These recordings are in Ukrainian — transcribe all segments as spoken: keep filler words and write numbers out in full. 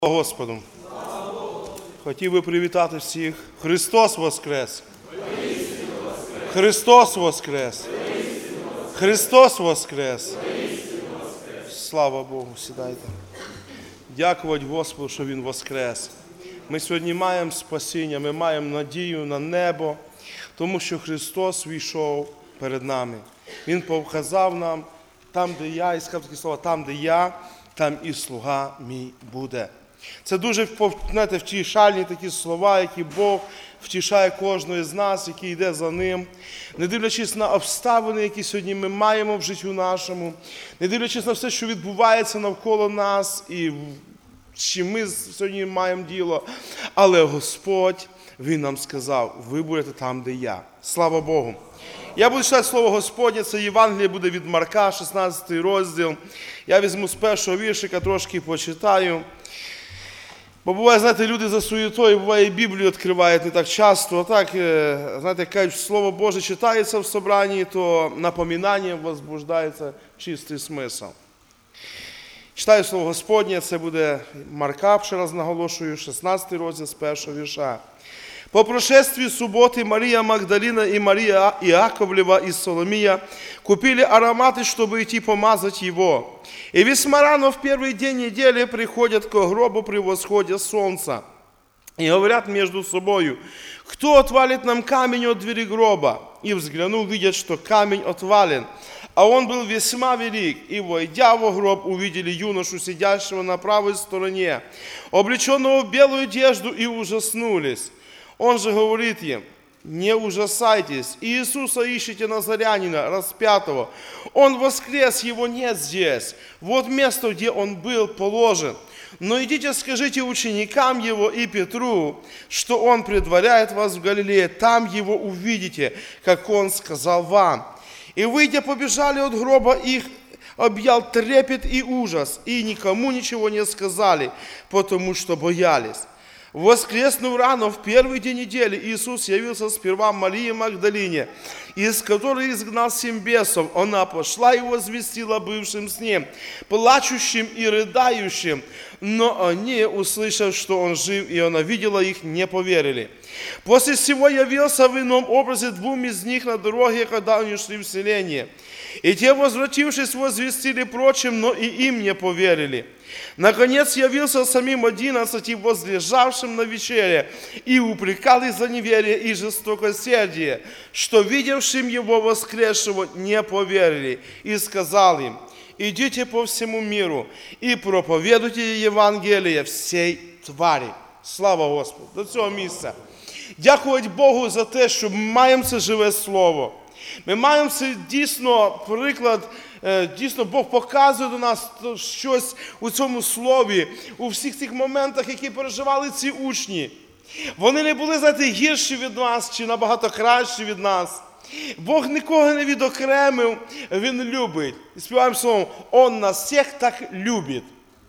Господу. Хотів би привітати всіх. Христос Воскрес! Христос Воскрес! Христос Воскрес! Слава Богу, сідайте. Дякувати Господу, що Він Воскрес. Ми сьогодні маємо спасіння, ми маємо надію на небо, тому що Христос війшов перед нами. Він показав нам, там, де я, і сказав такі слова, там, де я, там і слуга мій буде. Це дуже, знаєте, втішальні такі слова, які Бог втішає кожного з нас, який йде за Ним. Не дивлячись на обставини, які сьогодні ми маємо в житті нашому, не дивлячись на все, що відбувається навколо нас, і з чим ми сьогодні маємо діло. Але Господь, Він нам сказав, ви будете там, де я. Слава Богу. Я буду читати Слово Господнє, це Євангеліє буде від Марка, шістнадцятий розділ. Я візьму з першого віршика, трошки почитаю. Бо буває, знаєте, люди за суєтою, буває, і Біблію відкривають не так часто. А так, знаєте, кажуть, Слово Боже читається в собранні, то напоминанням возбуждається чистий смисл. Читаю Слово Господнє, це буде Марка, ще раз наголошую, шістнадцятий розділ з першого вірша. По прошествии субботы Мария Магдалина и Мария Иаковлева и Соломия купили ароматы, чтобы идти помазать его. И весьма рано в первый день недели приходят к гробу при восходе солнца и говорят между собою: «Кто отвалит нам камень от двери гроба?» И взглянув, видят, что камень отвален. А он был весьма велик, и, войдя во гроб, увидели юношу, сидящего на правой стороне, облеченного в белую одежду, и ужаснулись. Он же говорит им: не ужасайтесь, Иисуса ищете Назарянина, распятого. Он воскрес, его нет здесь. Вот место, где он был положен. Но идите, скажите ученикам его и Петру, что он предваряет вас в Галилее. Там его увидите, как он сказал вам. И выйдя, побежали от гроба, их объял трепет и ужас, и никому ничего не сказали, потому что боялись. Воскреснув рано в первый день недели, Иисус явился сперва Марии Магдалине, из которой изгнал семь бесов. Она пошла и возвестила бывшим с ним, плачущим и рыдающим. Но они, услышав, что он жив, и она видела их, не поверили. После сего явился в ином образе двум из них на дороге, когда они шли в селение. И те, возвратившись, возвестили прочим, но и им не поверили. Наконец явился самим одиннадцати, возлежавшим на вечере, и упрекал их за неверие и жестокосердие, что видевшим его воскресшего не поверили, и сказал им: идите по всему миру и проповедуйте Євангеліє всій тварі. Слава Господу! До цього місця. Дякувати Богу за те, що ми маємо це живе слово. Ми маємо це дійсно приклад, дійсно Бог показує до нас щось у цьому слові, у всіх цих моментах, які переживали ці учні. Вони не були, знаєте, гірші від нас чи набагато кращі від нас. Бог нікого не відокремив, Він любить. І співаємо словом: Он нас всіх так любить.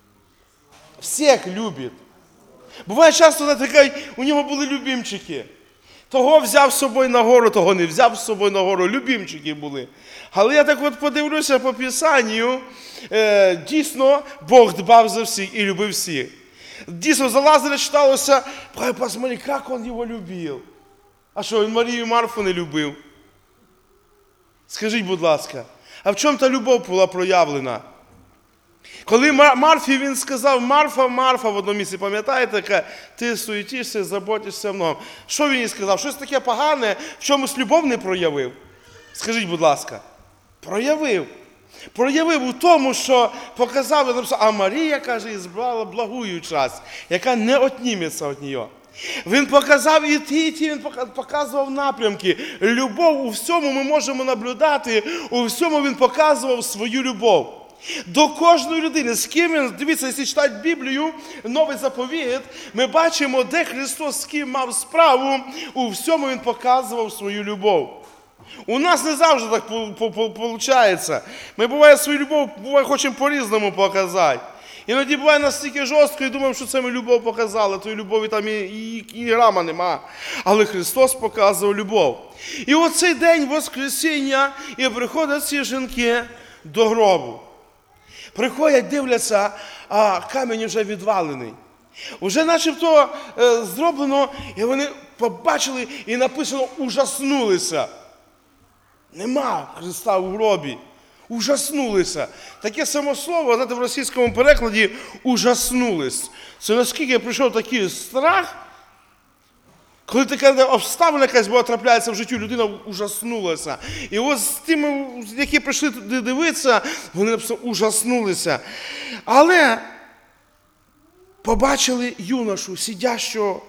Всіх любить. Буває часто, знаєте, кажуть, у нього були любимчики. Того взяв з собою на гору, того не взяв з собою на гору. Любимчики були. Але я так от подивлюся по Писанню, е, дійсно, Бог дбав за всіх і любив всіх. Дійсно, за Лазаря читалося: посмотри, як він його любив. А що, він Марію і Марфу не любив? Скажіть, будь ласка, а в чому та любов була проявлена? Коли Марфі він сказав: Марфа, Марфа, в одному місці, пам'ятаєте, каже: ти суетишся, заботишся мною. Що він їй сказав? Щось таке погане, в чомусь любов не проявив? Скажіть, будь ласка. Проявив. Проявив у тому, що показав, а Марія, каже, ізбрала благую часть, яка не отніметься від нього. Він показав і ті, і ті, він показував напрямки. Любов у всьому ми можемо наблюдати, у всьому він показував свою любов. До кожної людини, з ким він, дивіться, якщо читати Біблію, Новий заповіт, ми бачимо, де Христос з ким мав справу, у всьому він показував свою любов. У нас не завжди так виходить. Ми, буває, свою любов буває, хочемо по-різному показати. Іноді буває настільки жорстко і думаємо, що це ми любов показали, тої любові там і, і, і грама нема. Але Христос показував любов. І оцей день Воскресіння, і приходять ці жінки до гробу. Приходять, дивляться, а камінь вже відвалений. Уже начебто е, зроблено, і вони побачили, і написано «ужаснулися». Нема Христа у гробі. Ужаснулися. Таке само слово, знаєте, в російському перекладі «ужаснулись». Це наскільки прийшов такий страх, коли така обставина якась була трапляється в житті, людина ужаснулася. І ось з тими, які прийшли туди дивитися, вони написали «ужаснулися». Але побачили юношу, сидящого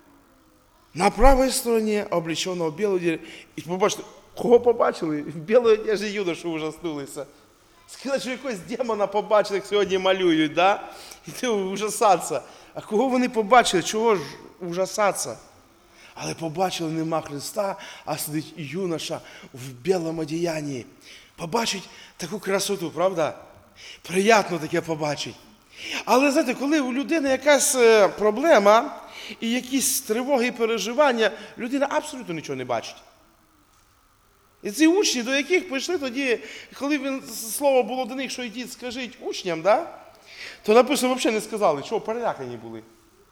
на правій стороні, облеченого в білу одежду. І побачили, кого побачили? В білій одежі юношу ужаснулися. Сказали, що якогось демона побачили, як сьогодні малюють, да? І ти ужасатися. А кого вони побачили? Чого ж ужасатися? Але побачили, нема Христа, а сидить юноша в білому одіянні. Побачить таку красоту, правда? Приємно таке побачить. Але, знаєте, коли у людини якась проблема і якісь тривоги і переживання, людина абсолютно нічого не бачить. І ці учні, до яких прийшли тоді, коли він, слово було до них, що йдіть, скажіть учням, да? То написано, взагалі не сказали, чого перелякані були.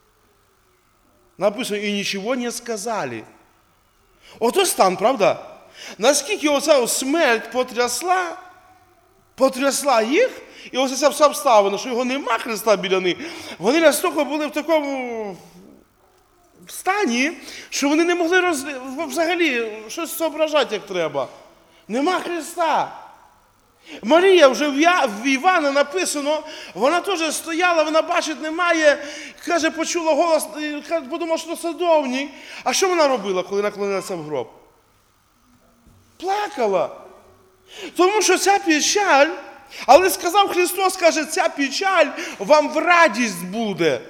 Написано, і нічого не сказали. Ото стан, правда? Наскільки оця смерть потрясла, потрясла їх, і ось ця вся обставина, що його нема Христа біля них, вони настільки були в такому стані, що вони не могли роз... взагалі щось зображати, як треба. Нема Христа. Марія вже в, Я... в Івана написано, вона теж стояла, вона бачить, немає, каже, почула голос, подумала, що це садовник. А що вона робила, коли наклонилася в гроб? Плакала. Тому що ця печаль, але сказав Христос, каже, ця печаль вам в радість буде.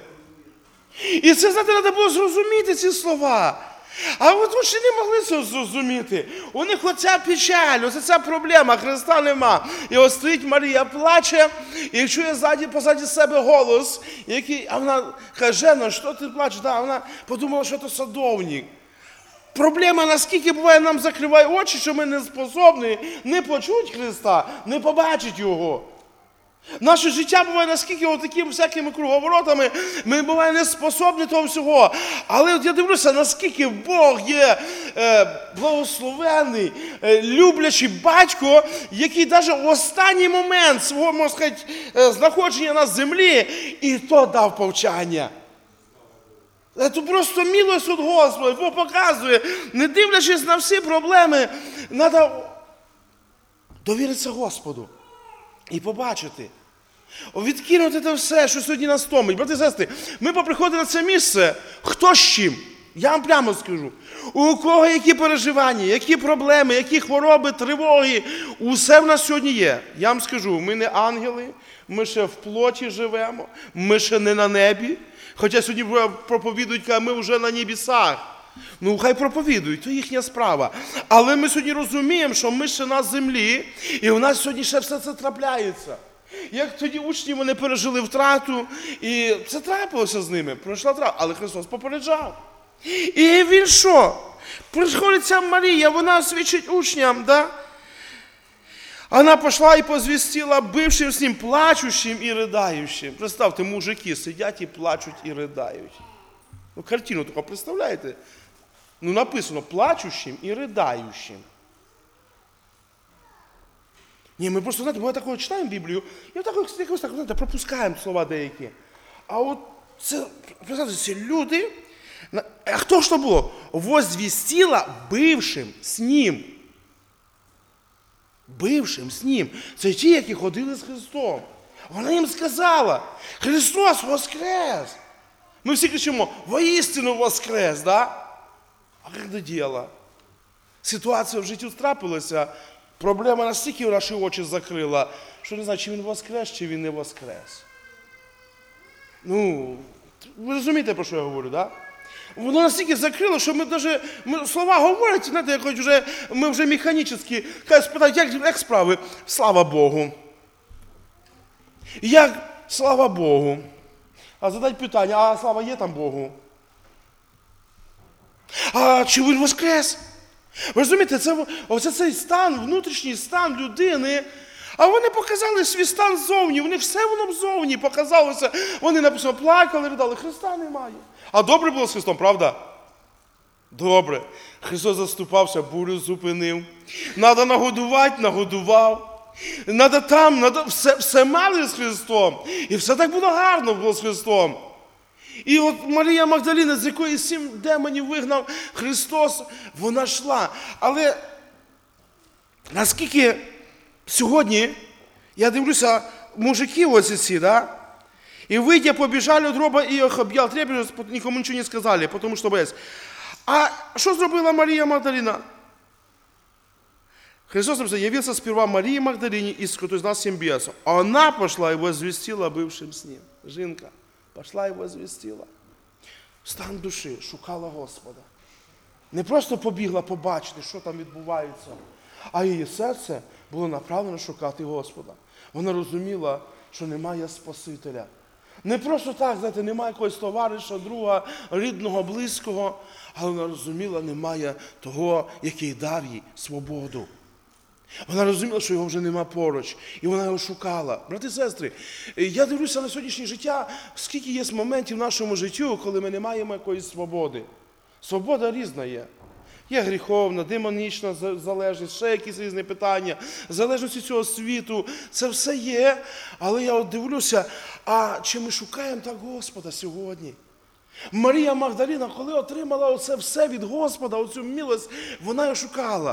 І це, знаєте, треба було зрозуміти ці слова. А от учні не могли це зрозуміти. У них оця печаль, оця ця проблема, Христа нема. І ось стоїть Марія, плаче, і чує ззаді, позаді себе голос, який, а вона каже, Жено, що ти плачеш? Да, вона подумала, що це садовник. Проблема, наскільки буває, нам закриває очі, що ми не способні не почути Христа, не побачити Його. Наше життя буває наскільки отакими всякими круговоротами, ми буває не способні того всього. Але от я дивлюся, наскільки Бог є е, благословений, е, люблячий батько, який навіть в останній момент свого, можна сказати, е, знаходження на землі, і то дав повчання. Це просто милость від Господа, Бог показує, не дивлячись на всі проблеми, треба довіритися Господу і побачити. Відкинути те все, що сьогодні нас томить. Брати і сестри, ми поприходили на це місце, хто з чим? Я вам прямо скажу. У кого які переживання, які проблеми, які хвороби, тривоги, усе в нас сьогодні є. Я вам скажу, ми не ангели, ми ще в плоті живемо, ми ще не на небі. Хоча сьогодні проповідують, а ми вже на небесах. Ну, хай проповідують, то їхня справа. Але ми сьогодні розуміємо, що ми ще на землі, і у нас сьогодні ще все це трапляється. Як тоді учні, вони пережили втрату, і це трапилося з ними, пройшла втрата, але Христос попереджав. І він що? Приходить ця Марія, вона свідчить учням, да? Вона пішла і позвістила бившим з ним, плачущим і ридаючим. Представте, мужики сидять і плачуть і ридають. Ну, картину таку представляєте? Ну, написано, плачущим і ридаючим. Ні, ми просто, знаєте, ми такого читаємо Біблію, і отак якось так, знаєте, пропускаємо слова деякі. А от це, представте, ці люди, а хто ж то було? Возвістила бившим з ним. Бившим з ним. Це ті, які ходили з Христом. Вона їм сказала, Христос воскрес. Ми всі кричимо, воістину воскрес, да? А як до діла? Ситуація в житті трапилася, проблема настільки наші очі закрила, що не знаю, чи він воскрес, чи він не воскрес. Ну, ви розумієте, про що я говорю, да? Воно настільки закрило, що ми навіть, ми, слова говорять, знаєте, як вже, ми вже механічно, хай спитають, як, як справи? Слава Богу. Як? Слава Богу. А задать питання, а слава є там Богу? А чи він воскрес? Ви розумієте, це, оце цей стан, внутрішній стан людини, А вони показали свій стан ззовні, вони все воно ззовні показалося. Вони написано, плакали, ридали, Христа немає. А добре було з Христом, правда? Добре. Христос заступався, бурю зупинив. Надо нагодувати, нагодував. Надо там, надо, все, все мали з Христом. І все так було гарно було з Христом. І от Марія Магдаліна, з якої сім демонів вигнав Христос, вона йшла. Але наскільки сьогодні, я дивлюся, мужики ось ці, да? И выйдя, побежали от гроба, и их объял трепет, никому ничего не сказали, потому что боялись. А що зробила Марія Магдаліна? Христос написал, явился сперва Марии Магдалине, из которой знал семь бесов. Она пошла и возвестила бывшим с ним. Жінка пошла і возвестила. Стан душі, шукала Господа. Не просто побігла побачити, що там відбувається, а її серце було направлено шукати Господа. Вона розуміла, що немає Спасителя. Не просто так, знаєте, немає якогось товариша, друга, рідного, близького, але вона розуміла, немає того, який дав їй свободу. Вона розуміла, що його вже нема поруч, і вона його шукала. Брати і сестри, я дивлюся на сьогоднішнє життя, скільки є моментів в нашому житті, коли ми не маємо якоїсь свободи. Свобода різна є. Є гріховна, демонічна залежність, ще якісь різні питання, залежності цього світу. Це все є, але я от дивлюся, а чи ми шукаємо так Господа сьогодні? Марія Магдаліна, коли отримала оце все від Господа, оцю милость, вона його шукала.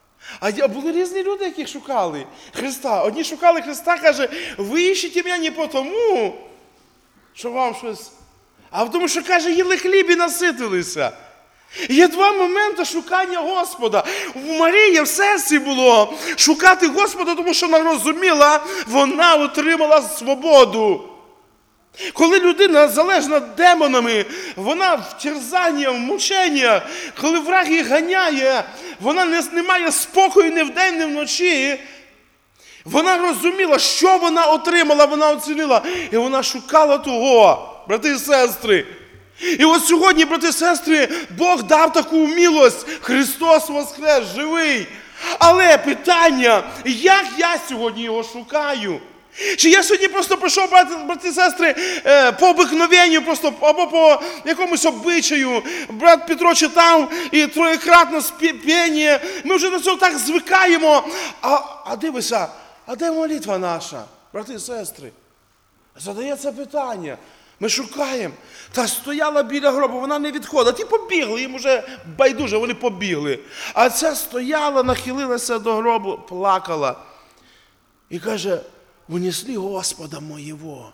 А були різні люди, які шукали Христа. Одні шукали Христа, каже, ви іщете мене не по тому, що вам щось, а тому, що, каже, їли хліб і наситилися. Є два моменти шукання Господа. У Марії в серці було шукати Господа, тому що вона розуміла, вона отримала свободу. Коли людина залежна демонами, вона в терзанні, в мученні, коли враг її ганяє, вона не, не має спокою ні вдень, ні вночі. Вона розуміла, що вона отримала, вона оцінила, і вона шукала того, брати і сестри. І от сьогодні, брати і сестри, Бог дав таку милость, Христос воскрес, живий. Але питання, як я сьогодні його шукаю? Чи я сьогодні просто прийшов, брати, брати і сестри, по обикновенню, просто, або по якомусь обичаю. Брат Петро читав і троєкратно спіння. Ми вже на цього так звикаємо. А, а дивися, а де молитва наша, брати і сестри? Задається питання. Ми шукаємо. Та стояла біля гробу, вона не відходила. Ті побігли, їм вже байдуже, вони побігли. А ця стояла, нахилилася до гробу, плакала. І каже, унесли Господа моєго.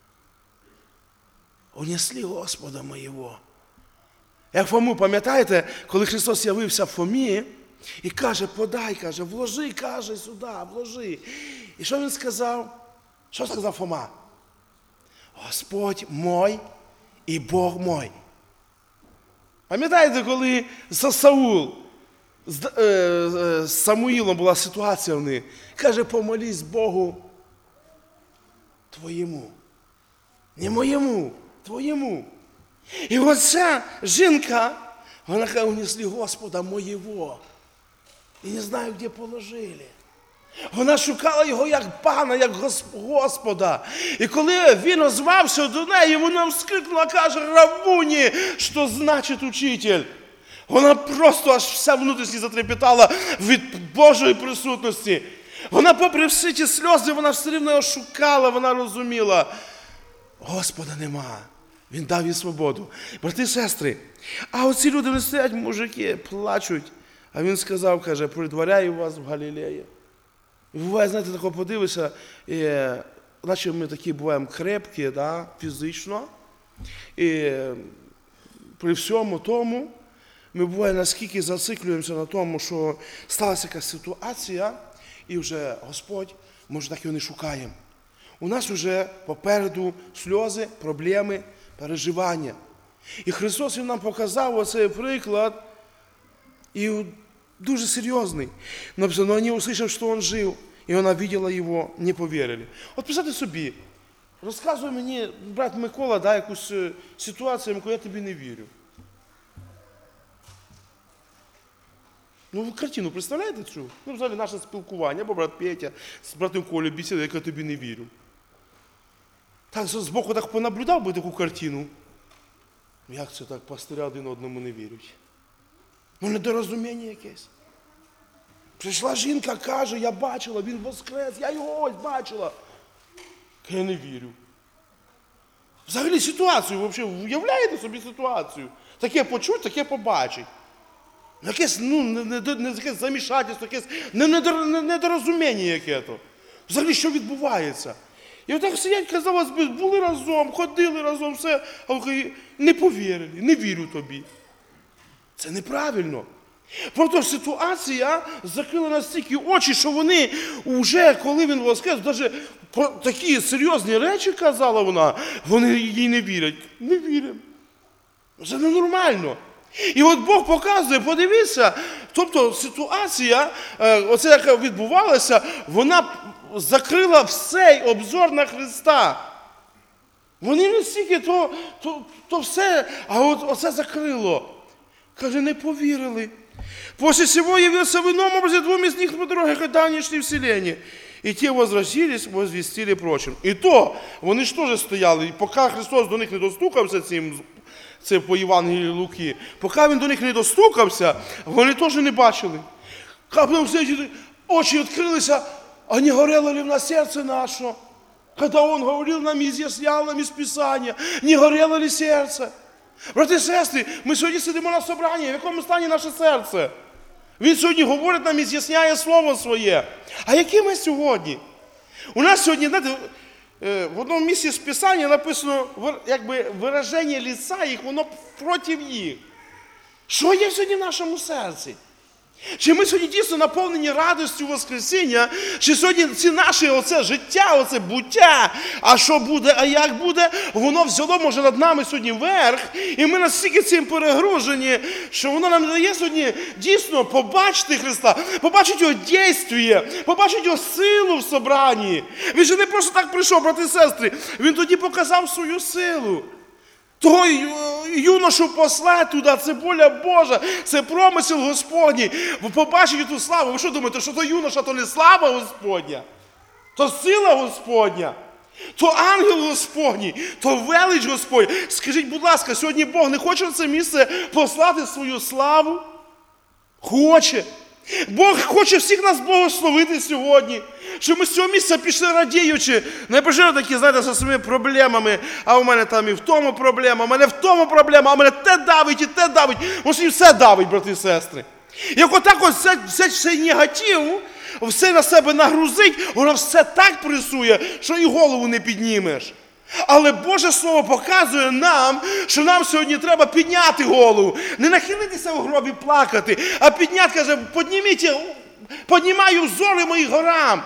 Унесли Господа моєго. Як Фому, пам'ятаєте, коли Христос явився Фомі, і каже, подай, каже, вложи, каже, сюди, вложи. І що він сказав? Що сказав Фома? Господь мой і Бог мой. Пам'ятаєте, коли за Саул, з, е, е, з Самуїлом була ситуація в них, каже, помолись Богу твоєму. Не моєму, твоєму. І оця жінка, вона каже, унесли Господа моєго. І не знаю, де положили. Вона шукала його як пана, як Господа. І коли він озвався до неї, вона вскрикнула, каже, Равуні, що значить учитель. Вона просто аж вся внутрішність затрепетала від Божої присутності. Вона, попри всі ті сльози, вона все рівно його шукала, вона розуміла. Господа нема. Він дав їй свободу. Брати і сестри, а оці люди, вони стоять, мужики, плачуть. А він сказав, каже, предваряю вас в Галілеї. І буває, знаєте, тако подивишся, і, наче ми такі буваємо крепкі, да, фізично, і при всьому тому ми буває наскільки зациклюємося на тому, що сталася якась ситуація, і вже Господь, може так його не шукаємо. У нас вже попереду сльози, проблеми, переживання. І Христос Він нам показав оцей приклад, і дуже серйозний. Написано, но они, услышав, что он жив, и она видела его, не поверили. От представте собі, розказує мені брат Микола, да, якусь ситуацію, яку я тобі не вірю. Ну, ви картину представляєте цю? Ну, взагалі, наше спілкування, або брат Петя з братом Колею бесіда, яка тобі не вірю. Так, збоку так понаблюдав би таку картину. Як це так, пастиря один одному не вірять? Ну, недорозуміння якесь. Прийшла жінка, каже, я бачила, він воскрес, я його ось бачила. Я не вірю. Взагалі ситуацію, взагалі, уявляєте собі ситуацію? Таке почуть, таке побачить. Якесь, ну, не, не, не, якесь замішательство, якесь недорозуміння яке-то. Взагалі, що відбувається? І отак сидять, казалось би, були разом, ходили разом, все, а не повірили, не вірю тобі. Це неправильно. Просто ситуація закрила настільки очі, що вони вже, коли він воскрес, навіть про такі серйозні речі казала вона, вони їй не вірять. Не віримо. Це ненормально. І от Бог показує, подивіться, тобто ситуація, оце яка відбувалася, вона закрила всей обзор на Христа. Вони не стільки то, то, то все, а от оце закрило. Каже, не повірили. После всего явился в ином образе двум из них по дороге, когда они шли в селение. И те возвратились, возвестили прочим. І то, вони ж теж стояли, і поки Христос до них не достукався цим, це по Євангелії Луки, поки він до них не достукався, вони теж не бачили. Потім все, очі відкрилися, а не горело ли в нас серце наше? Когда Он говорил нам и изъяснял нам из Писания, не горело ли серце? Брати і сестри, ми сьогодні сидимо на собранні, в якому стані наше серце? Він сьогодні говорить нам і з'ясняє Слово Своє. А які ми сьогодні? У нас сьогодні, знаєте, в одному місці з Писання написано, якби вираження лиця їх, воно проти їх. Що є сьогодні в нашому серці? Чи ми сьогодні дійсно наповнені радістю Воскресіння, чи сьогодні ці наші оце життя, оце буття, а що буде, а як буде, воно взяло, може, над нами сьогодні верх, і ми настільки цим перегружені, що воно нам дає сьогодні дійсно побачити Христа, побачити Його дійство, побачити Його силу в собранні. Він же не просто так прийшов, брати і сестри, він тоді показав свою силу. Того юношу посла туди, це воля Божа, це промисел Господній. Ви побачите ту славу. Ви що думаєте, що то юноша, то не слава Господня? То сила Господня? То ангел Господній? То велич Господь? Скажіть, будь ласка, сьогодні Бог не хоче в це місце послати свою славу? Хоче. Бог хоче всіх нас благословити сьогодні, щоб ми з цього місця пішли радіючи, не пішли такі, знаєте, зі своїми проблемами, а у мене там і в тому проблема, а у мене в тому проблема, а у мене те давить і те давить. Ось і все давить, брати і сестри. Як отак ось все, все, все негатив, все на себе нагрузить, воно все так пресує, що і голову не піднімеш. Але Боже Слово показує нам, що нам сьогодні треба підняти голову. Не нахилитися в гробі плакати, а підняти, каже, підніміть, піднімаю взори моїх горам.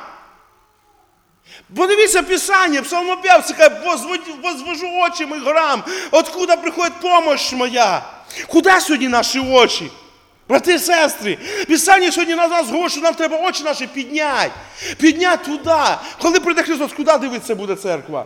Подивіться Писання, псалмопевці каже, возвожу очі моїх горам, откуда приходить помощь моя. Куди сьогодні наші очі? Брати і сестри, Писання сьогодні на нас говорить, що нам треба очі наші підняти. Підняти туди. Коли прийде Христос, куди дивитися буде церква?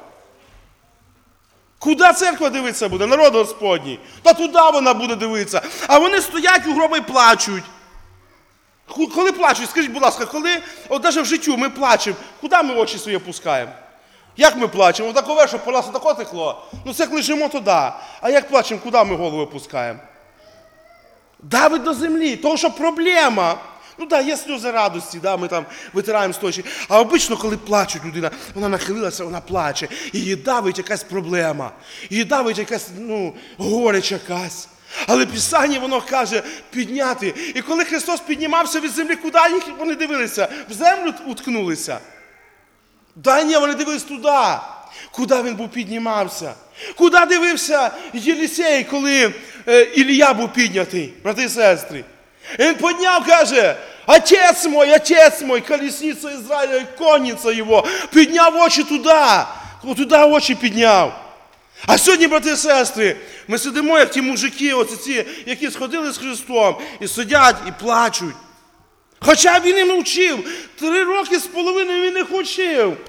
Куди церква дивитися буде? Народ Господній. Та туди вона буде дивитися. А вони стоять у гробі і плачуть. Коли плачуть, скажіть, будь ласка, коли, от навіть в життю ми плачемо, куди ми очі свої опускаємо? Як ми плачемо? Отакове, щоб по нас отако текло? Ну, це як лежимо, то да. А як плачемо, куди ми голову опускаємо? Давить до землі, тому що проблема. Ну так, да, є сльози радості, да, ми там витираємо стоячи. А обично, коли плачуть людина, вона нахилилася, вона плаче. Її давить якась проблема. Її давить якась, ну, горечь якась. Але Писання, воно каже, підняти. І коли Христос піднімався від землі, куди їх вони дивилися? В землю уткнулися? Да ні, вони дивились туди. Куди він був піднімався? Куди дивився Єлисей, коли е, Ілія був піднятий, брати і сестри? Він підняв, каже, отець мой, отець мой, колесниця Ізраїля і конниця його. Підняв очі туди, туди очі підняв. А сьогодні, брати і сестри, ми сидимо, як ті мужики, оці ці, які сходили з Христом, і сидять, і плачуть. Хоча він їм вчив, три роки з половиною він їх учив.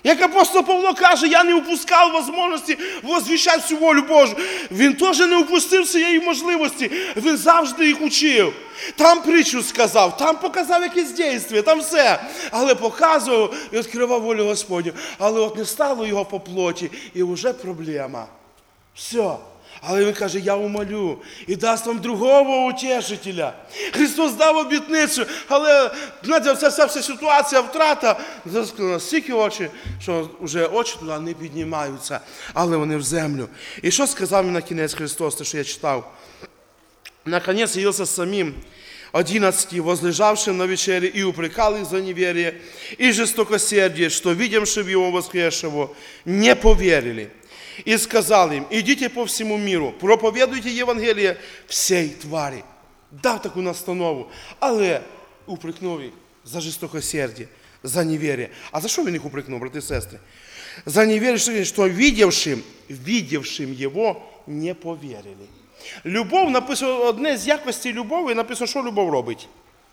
Як апостол Павло каже, я не упускав можливості возвіщати всю волю Божу. Він теж не упустив цієї можливості. Він завжди їх учив. Там притчу сказав, там показав якесь дійство, там все. Але показував і відкривав волю Господню. Але от не стало його по плоті, і вже проблема. Все. Але він каже, я умолю і дасть вам другого утешителя. Христос дав обітницю, але, знаєте, вся, вся, вся ситуація, втрата, стільки очі, що вже очі туди не піднімаються, але вони в землю. І що сказав мені на кінець Христос, те, що я читав? Наконец явился самим одиннадцати, возлежавшим на вечере, и упрекал их за неверие и жестокосердие, что, видевши в Его воскресшего, не поверили. И сказал им, идите по всему миру, проповедуйте Євангеліє всій тварі. Дав таку настанову, але упрекнув їх за жестокосердие, за неверие. А за що він їх упрекнув, брати і сестри? За неверие, що видевшим, видевшим Його, не поверили. Любов, написано, одне з якостей любові, написано, що любов робить?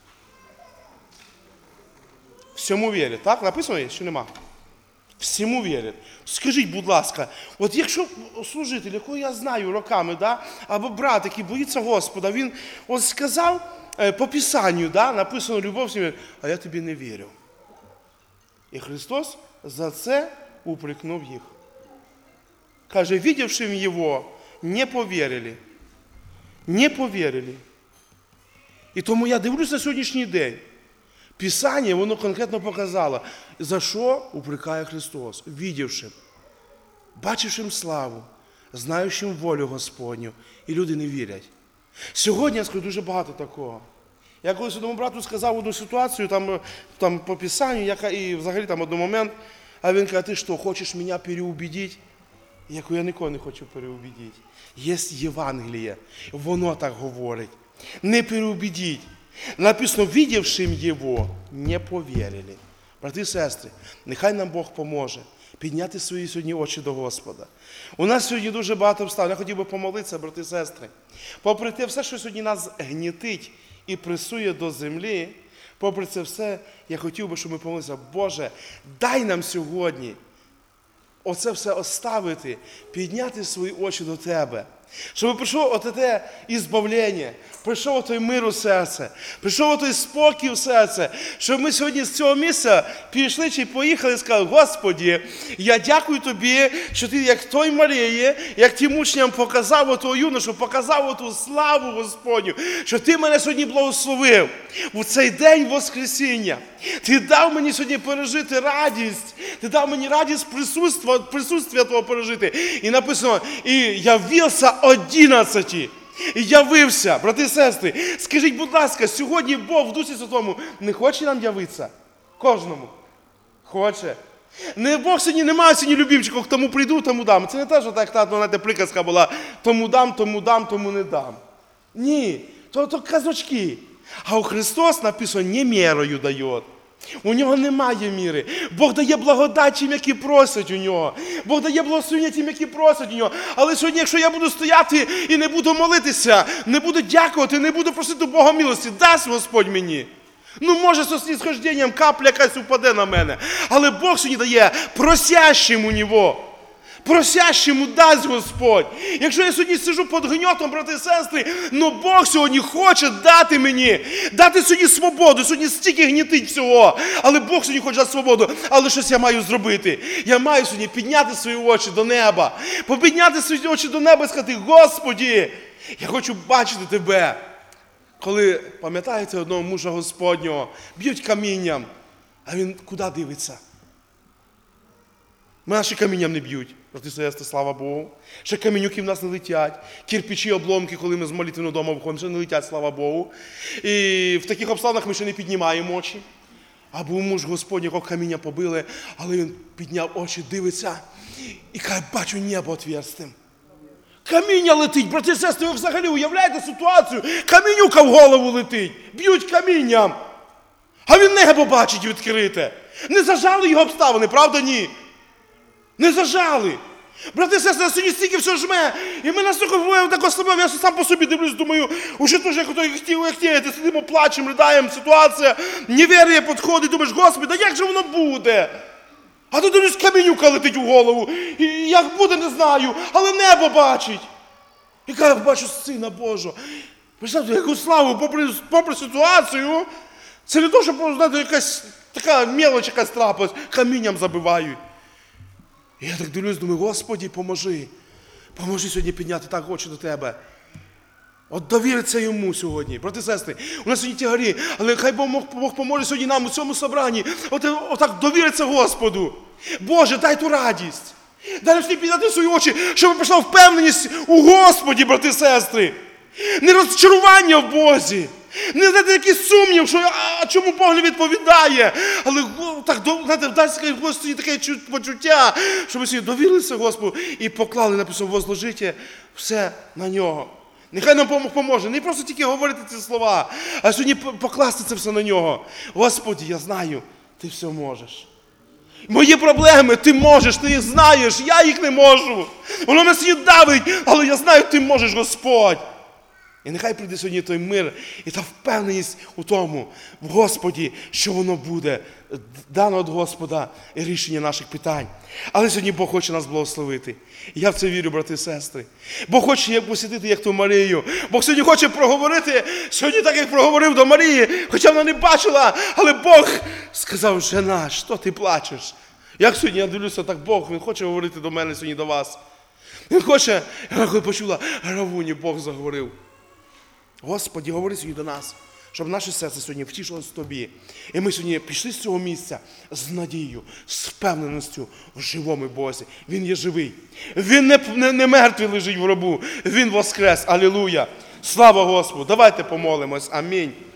Всьому вірить, так? Написано є, чи нема? Всьому вірять. Скажіть, будь ласка, от якщо служитель, якого я знаю роками, да, або брат, який боїться Господа, він от сказав е, по Писанню, да, написано любов всім, а я тобі не вірю. І Христос за це упрекнув їх. Каже, видевшим Його, не повірили. Не повірили. І тому я дивлюся на сьогоднішній день. Писання, воно конкретно показало, за що упрекає Христос, видівшим, бачившим славу, знаючим волю Господню, і люди не вірять. Сьогодні, я скажу, дуже багато такого. Я колись одному брату сказав одну ситуацію, там, там по Писанню, яка, і взагалі там один момент, а він каже, ти що, хочеш мене переубедити? Я кажу, я нікого не хочу переубедити. Є Євангеліє, воно так говорить. Не переубедіть. Написано, видевшим Його, не повірили. Брати і сестри, нехай нам Бог поможе підняти свої сьогодні очі до Господа. У нас сьогодні дуже багато обставин. Я хотів би помолитися, брати і сестри. Попри те все, що сьогодні нас гнітить і пресує до землі, попри це все, я хотів би, щоб ми помолилися, Боже, дай нам сьогодні оце все оставити, підняти свої очі до Тебе. Щоб прийшло от те ізбавлення, прийшов той мир у серце, прийшов той спокій у серце, щоб ми сьогодні з цього місця пішли чи поїхали і сказали, Господі, я дякую Тобі, що Ти, як той Марії, як тим учням показав оту юношу, показав оту славу Господню, що Ти мене сьогодні благословив у цей день Воскресіння. Ти дав мені сьогодні пережити радість, Ти дав мені радість присутствия, присутствия Твого пережити. І написано, і явився одинадцяти. І явився, брати і сестри. Скажіть, будь ласка, сьогодні Бог в Дусі Святому не хоче нам явитися? Кожному. Хоче. Не Бог сьогодні немає сьогодні любімчиків, тому прийду, тому дам. Це не те, що так, та, знаєте, приказка була, тому дам, тому дам, тому не дам. Ні, то, то казочки. А у Христос написано, не мірою дає. У нього немає міри. Бог дає благодать тим, які просять у нього. Бог дає благословення тим, які просять у нього. Але сьогодні, якщо я буду стояти і не буду молитися, не буду дякувати, не буду просити Бога милості, дасть Господь мені. Ну, може, з снисхожденням капля якась упаде на мене. Але Бог сьогодні дає просящим у нього. Просящому дасть Господь. Якщо я сьогодні сиджу під гньотом, брати і сестри, но Бог сьогодні хоче дати мені, дати сьогодні свободу. Сьогодні стільки гнітить всього. Але Бог сьогодні хоче дати свободу. Але щось я маю зробити. Я маю сьогодні підняти свої очі до неба. Попідняти свої очі до неба і сказати, Господі, я хочу бачити Тебе. Коли, пам'ятаєте, одного мужа Господнього, б'ють камінням, а він куди дивиться? Мене ще камінням не б'ють. Брати і сестри, слава Богу. Ще камінюки в нас не летять. Кирпичі, обломки, коли ми з молитвеного дому виходимо, ще не летять, слава Богу. І в таких обставинах ми ще не піднімаємо очі. А був муж Господній, якого каміння побили, але він підняв очі, дивиться і каже, бачу небо отверстим. Каміння летить, брати і сестри, ви взагалі уявляєте ситуацію? Камінюка в голову летить, б'ють камінням. А він небо бачить відкрите. Не зажали його обставини, правда ні? Не зажали. Брати і сестри, сьогодні стільки все жме. І ми настільки буваємо так ослабимо. Я сам по собі дивлюсь, думаю, уже теж як хотів, як хотів. Сидимо, плачемо, ридаємо, ситуація. Невір'я підходить, думаєш, Господи, да як же воно буде? А тут дивлюсь, камінюка летить у голову. І як буде, не знаю, але небо бачить. І каже, я бачу Сина Божого. Представте, яку славу, попри, попри ситуацію, це не то, що, знаєте, якась така мелоч якась трапилась, камінням забивають. І я так дивлюсь, думаю, Господи, поможи. Поможи сьогодні підняти так очі до Тебе. От довіриться йому сьогодні. Брати і сестри, у нас сьогодні тягарі, але хай Бог, Бог поможе сьогодні нам у цьому собранні. От, отак довіриться Господу. Боже, дай ту радість. Дай нам сьогодні підняти свої очі, щоб прийшла впевненість у Господі, брати і сестри. Не розчарування в Бозі. Не знаєте, якийсь сумнів, що а, чому Бог не відповідає. Але так, знаєте, вдасться Господі таке почуття, щоб ми сьогодні довірилися Господу і поклали, написано, возложите все на нього. Нехай нам Бог поможе. Не просто тільки говорити ці слова, а сьогодні покласти це все на нього. Господи, я знаю, ти все можеш. Мої проблеми ти можеш, ти їх знаєш, я їх не можу. Воно нас сьогодні давить, але я знаю, ти можеш, Господь. І нехай прийде сьогодні той мир і та впевненість у тому, в Господі, що воно буде дано від Господа і рішення наших питань. Але сьогодні Бог хоче нас благословити. І я в це вірю, брати і сестри. Бог хоче як посвятити, як ту Марію. Бог сьогодні хоче проговорити, сьогодні так, як проговорив до Марії, хоча вона не бачила, але Бог сказав, жена, що ти плачеш? Як сьогодні я дивлюся, так Бог, Він хоче говорити до мене сьогодні, до вас. Він хоче, я коли почула, Равуні, Бог заговорив. Господи, говори сьогодні до нас, щоб наше серце сьогодні втішилось в Тобі. І ми сьогодні пішли з цього місця з надією, з впевненістю в живому Бозі. Він є живий. Він не, не, не мертвий лежить в гробу. Він воскрес. Алілуя. Слава Господу. Давайте помолимось. Амінь.